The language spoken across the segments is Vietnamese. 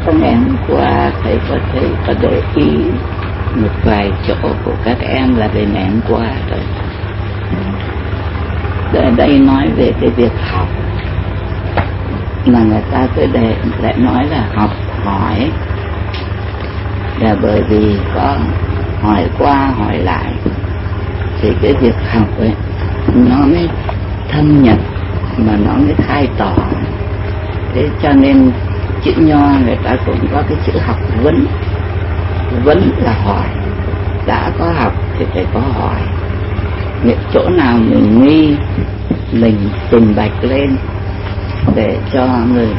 Em qua thầy có để ý một vài chỗ của các em là bên em qua rồi. Ở đây nói về cái việc học mà người ta cứ lại nói là học hỏi, là bởi vì có hỏi qua hỏi lại thì cái việc học ấy nó mới thâm nhập mà nó mới khai tỏ. Thế cho nên chữ Nho người ta cũng có cái chữ học vấn. Vấn là hỏi, đã có học thì phải có hỏi. Những chỗ nào mình nghi mình trình bạch lên để cho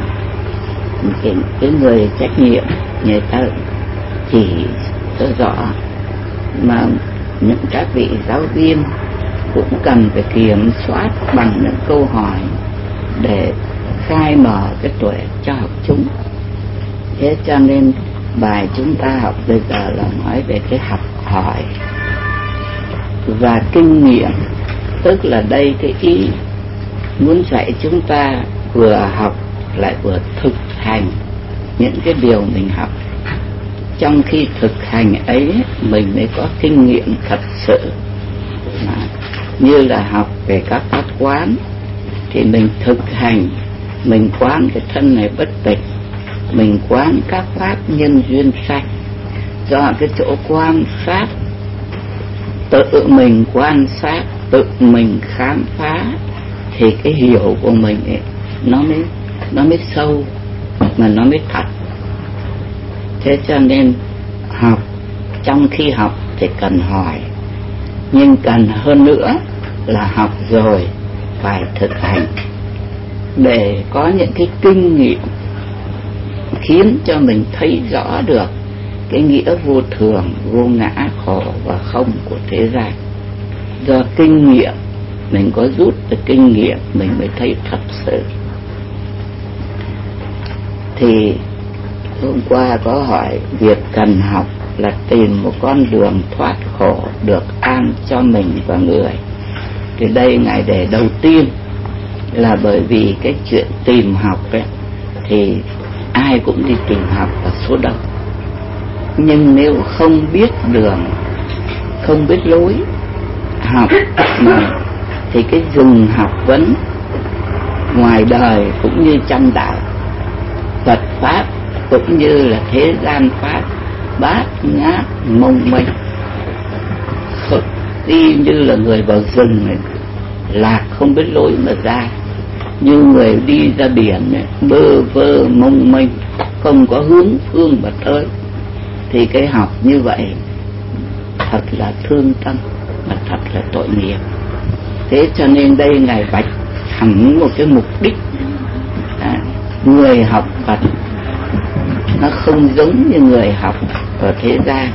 cái người trách nhiệm người ta chỉ cho rõ. Mà những các vị giáo viên cũng cần phải kiểm soát bằng những câu hỏi để khai mở cái tuệ cho học chúng. Thế cho nên bài chúng ta học bây giờ là nói về cái học hỏi và kinh nghiệm. Tức là đây cái ý muốn dạy chúng ta vừa học lại vừa thực hành những cái điều mình học. Trong khi thực hành ấy mình mới có kinh nghiệm thật sự. Như là học về các pháp quán thì mình thực hành, mình quán cái thân này bất tịch, mình quán các pháp nhân duyên sanh. Do cái chỗ quan sát, tự mình quan sát, tự mình khám phá thì cái hiểu của mình ấy, nó mới sâu mà nó mới thật. Thế cho nên học, trong khi học thì cần hỏi, nhưng cần hơn nữa là học rồi phải thực hành để có những cái kinh nghiệm khiến cho mình thấy rõ được cái nghĩa vô thường, vô ngã, khổ và không của thế gian. Do kinh nghiệm mình có rút được kinh nghiệm mình mới thấy thật sự. Thì hôm qua có hỏi việc cần học là tìm một con đường thoát khổ được an cho mình và người. Thì đây ngài đề đầu tiên là bởi vì cái chuyện tìm học ấy, thì ai cũng đi tìm học ở số đông. Nhưng nếu không biết đường, không biết lối học mà thì cái dùng học vấn ngoài đời cũng như trong đạo, Phật pháp cũng như là thế gian pháp, bát nhát mông mênh, đi như là người vào rừng này, lạc không biết lối mà ra, như người đi ra biển này, bơ vơ mông mênh, không có hướng phương mà tới. Thì cái học như vậy thật là thương tâm mà thật là tội nghiệp. Thế cho nên đây ngài vạch hẳn một cái mục đích. Người học Phật nó không giống như người học ở thế gian.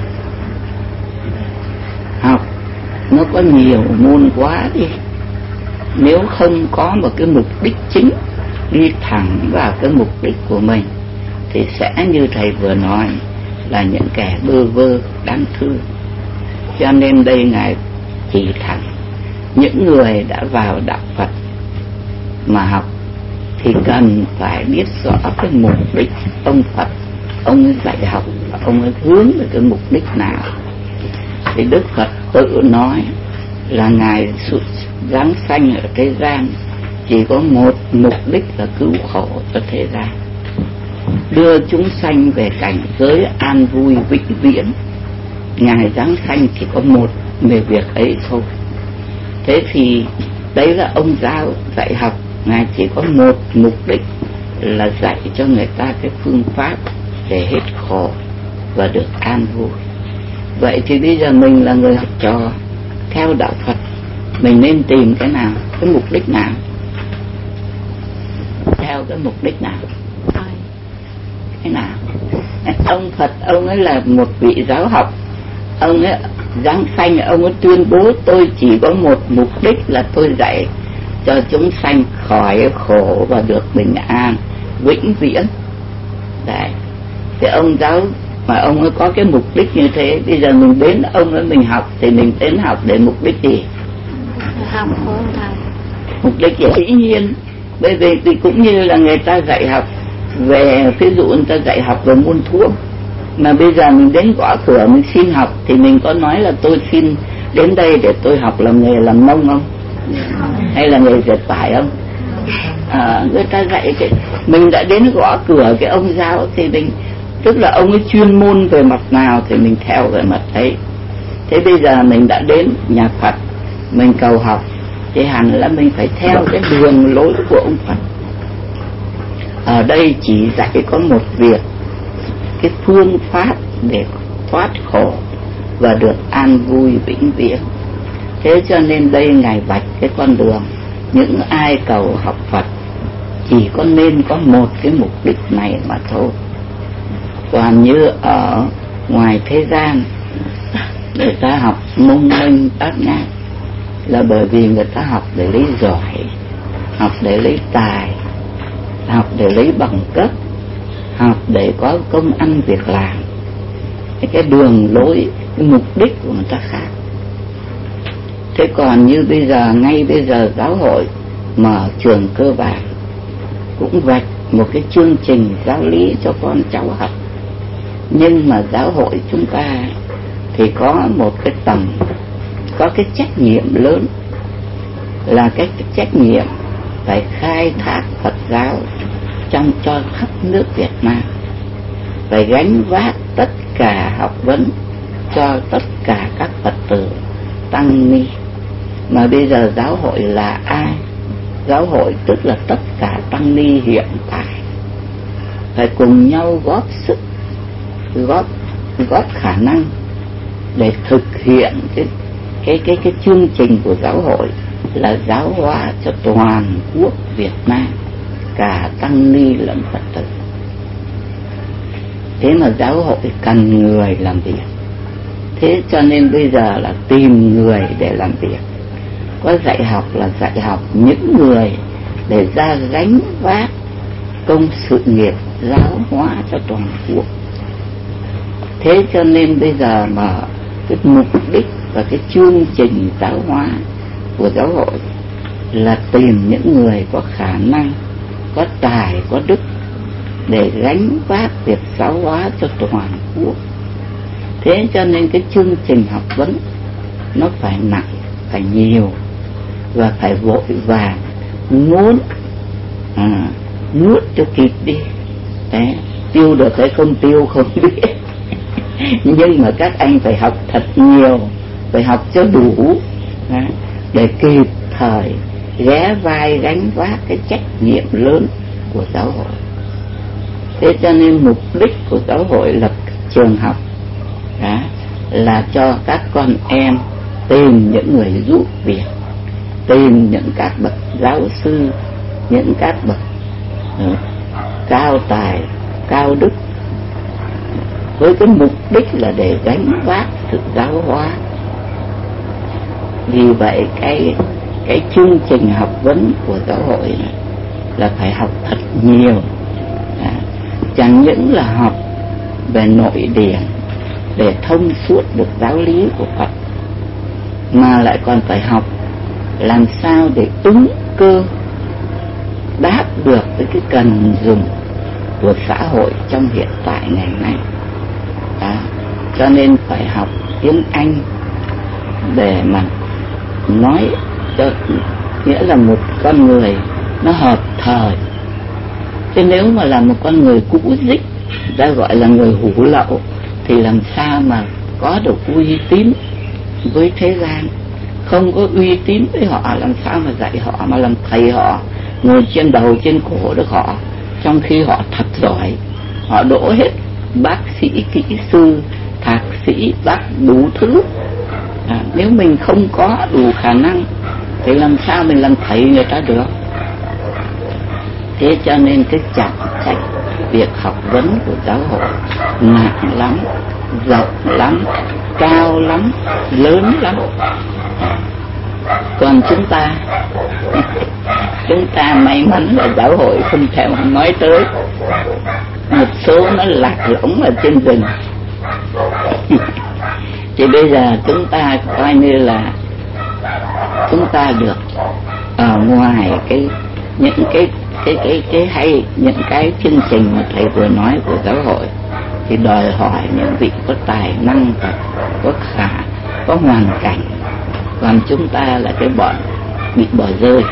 Học nó có nhiều môn quá đi, nếu không có một cái mục đích chính, đi thẳng vào cái mục đích của mình thì sẽ như thầy vừa nói là những kẻ bơ vơ đáng thương. Cho nên đây ngài chỉ thẳng những người đã vào đạo Phật mà học thì cần phải biết rõ cái mục đích ông Phật ông ấy dạy học, ông ấy hướng về cái mục đích nào. Thì Đức Phật tự nói là ngài giáng sanh ở thế gian chỉ có một mục đích là cứu khổ cho thế gian, đưa chúng sanh về cảnh giới an vui vĩnh viễn. Ngài giáng sanh chỉ có một về việc ấy thôi. Thế thì đấy là ông giáo dạy học, ngài chỉ có một mục đích là dạy cho người ta cái phương pháp để hết khổ và được an vui. Vậy thì bây giờ mình là người học trò theo đạo Phật, mình nên tìm cái nào, cái mục đích nào, theo cái mục đích nào, cái nào? Ông Phật ông ấy là một vị giáo học, ông ấy giáng sanh, ông ấy tuyên bố tôi chỉ có một mục đích là tôi dạy cho chúng sanh khỏi khổ và được bình an vĩnh viễn. Đấy, thì ông giáo mà ông ấy có cái mục đích như thế, bây giờ mình đến ông ấy mình học thì mình đến học để mục đích gì? Học không thầy. Mục đích dĩ nhiên, bởi vì thì cũng như là người ta dạy học về ví dụ người ta dạy học về môn thuốc, mà bây giờ mình đến gõ cửa mình xin học thì mình có nói là tôi xin đến đây để tôi học làm nghề làm nông không, hay là nghề dệt vải không? Người ta dạy cái mình đã đến gõ cửa cái ông giáo thì mình, tức là ông ấy chuyên môn về mặt nào thì mình theo về mặt ấy. Thế bây giờ mình đã đến nhà Phật, mình cầu học thì hẳn là mình phải theo cái đường lối của ông Phật. Ở đây chỉ dạy có một việc, cái phương pháp để thoát khổ và được an vui vĩnh viễn. Thế cho nên đây Ngài vạch cái con đường, những ai cầu học Phật chỉ có nên có một cái mục đích này mà thôi. Còn như ở ngoài thế gian, người ta học mông mênh bát nhát là bởi vì người ta học để lấy giỏi, học để lấy tài, học để lấy bằng cấp, học để có công ăn việc làm. Cái đường lối, cái mục đích của người ta khác. Thế còn như bây giờ, ngay bây giờ giáo hội mở trường cơ bản cũng vạch một cái chương trình giáo lý cho con cháu học. Nhưng mà giáo hội chúng ta thì có một cái tầm, có cái trách nhiệm lớn, là cái trách nhiệm phải khai thác Phật giáo trong cho khắp nước Việt Nam, phải gánh vác tất cả học vấn cho tất cả các Phật tử tăng ni. Mà bây giờ giáo hội là ai? Giáo hội tức là tất cả tăng ni hiện tại phải cùng nhau góp sức, góp khả năng để thực hiện cái chương trình của giáo hội là giáo hóa cho toàn quốc Việt Nam, cả tăng ni lẫn Phật tử. Thế mà giáo hội cần người làm việc. Thế cho nên bây giờ là tìm người để làm việc. Có dạy học là dạy học những người để ra gánh vác công sự nghiệp giáo hóa cho toàn quốc. Thế cho nên bây giờ mà cái mục đích và cái chương trình giáo hóa của giáo hội là tìm những người có khả năng, có tài, có đức để gánh vác việc giáo hóa cho toàn quốc. Thế cho nên cái chương trình học vấn nó phải nặng, phải nhiều và phải vội vàng, muốn nuốt cho kịp đi. Đấy, tiêu được hay không tiêu không biết. Nhưng mà các anh phải học thật nhiều, phải học cho đủ để kịp thời ghé vai gánh vác cái trách nhiệm lớn của giáo hội. Thế cho nên mục đích của giáo hội lập trường học là cho các con em tìm những người giúp việc, tìm những các bậc giáo sư, những các bậc cao tài, cao đức, với cái mục đích là để gánh vác sự giáo hóa. Vì vậy cái chương trình học vấn của giáo hội này là phải học thật nhiều, chẳng những là học về nội điển để thông suốt được giáo lý của Phật, mà lại còn phải học làm sao để ứng cơ đáp được với cái cần dùng của xã hội trong hiện tại ngày nay. Cho nên phải học tiếng Anh để mà nói cho, nghĩa là một con người nó hợp thời. Chứ nếu mà là một con người cũ dích, ta gọi là người hủ lậu, thì làm sao mà có được uy tín với thế gian. Không có uy tín với họ, làm sao mà dạy họ, mà làm thầy họ ngồi trên đầu trên cổ được họ, trong khi họ thật giỏi, họ đỗ hết bác sĩ, kỹ sư, thạc sĩ, bác đủ thứ. Nếu mình không có đủ khả năng thì làm sao mình làm thầy người ta được. Thế cho nên cái trọng trách việc học vấn của giáo hội nặng lắm, rộng lắm, cao lắm, lớn lắm. Còn chúng ta may mắn là giáo hội không theo nói tới. Một số nó lạc lõng ở trên rừng. Thì bây giờ chúng ta coi như là chúng ta được ở ngoài những cái cái hay những cái chương trình mà thầy vừa nói của giáo hội thì đòi hỏi những vị có tài năng và có hoàn cảnh, còn chúng ta là cái bọn bị bỏ rơi.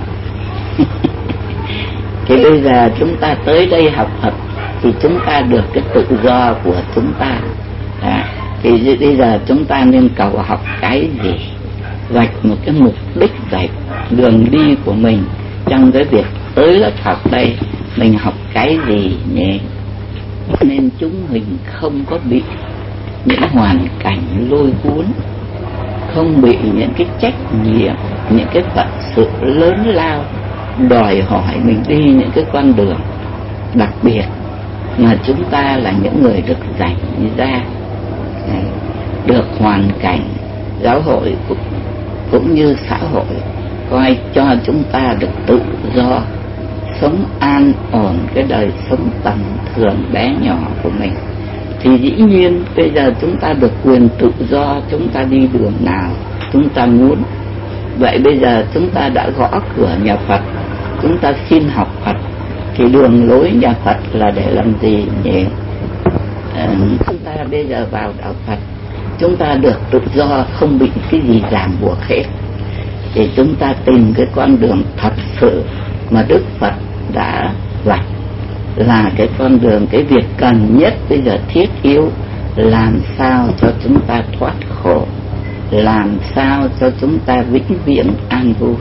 Thì bây giờ chúng ta tới đây học Phật thì chúng ta được cái tự do của chúng ta. Thì bây giờ chúng ta nên cầu học cái gì, vạch một cái mục đích, vạch đường đi của mình trong cái việc tới lớp học đây, mình học cái gì nhỉ? Nên chúng mình không có bị những hoàn cảnh lôi cuốn, không bị những cái trách nhiệm, những cái phận sự lớn lao đòi hỏi mình đi những cái con đường đặc biệt, mà chúng ta là những người được dành ra, được hoàn cảnh giáo hội cũng như xã hội coi cho chúng ta được tự do sống an ổn cái đời sống tầm thường bé nhỏ của mình. Thì dĩ nhiên bây giờ chúng ta được quyền tự do, chúng ta đi đường nào chúng ta muốn. Vậy bây giờ chúng ta đã gõ cửa nhà Phật, chúng ta xin học Phật, thì đường lối nhà Phật là để làm gì nhỉ? Chúng ta bây giờ vào đạo Phật, chúng ta được tự do, không bị cái gì ràng buộc hết. Thì chúng ta tìm cái con đường thật sự mà Đức Phật đã vạch, là cái con đường, cái việc cần nhất bây giờ thiết yếu, làm sao cho chúng ta thoát khổ, làm sao cho chúng ta vĩnh viễn an vui.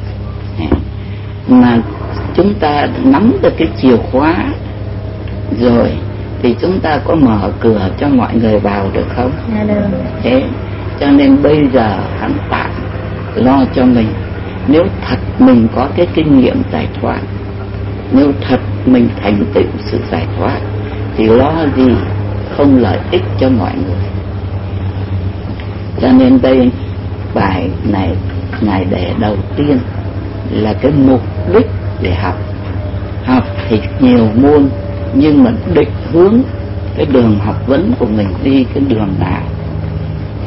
Mà chúng ta nắm được cái chìa khóa rồi thì chúng ta có mở cửa cho mọi người vào được không? Thế cho nên bây giờ hắn tạm lo cho mình. Nếu thật mình có cái kinh nghiệm giải thoát, nếu thật mình thành tựu sự giải thoát, thì lo gì không lợi ích cho mọi người. Cho nên đây bài này Ngài để đầu tiên là cái mục đích để học. Học thì nhiều môn, nhưng mà định hướng cái đường học vấn của mình đi cái đường nào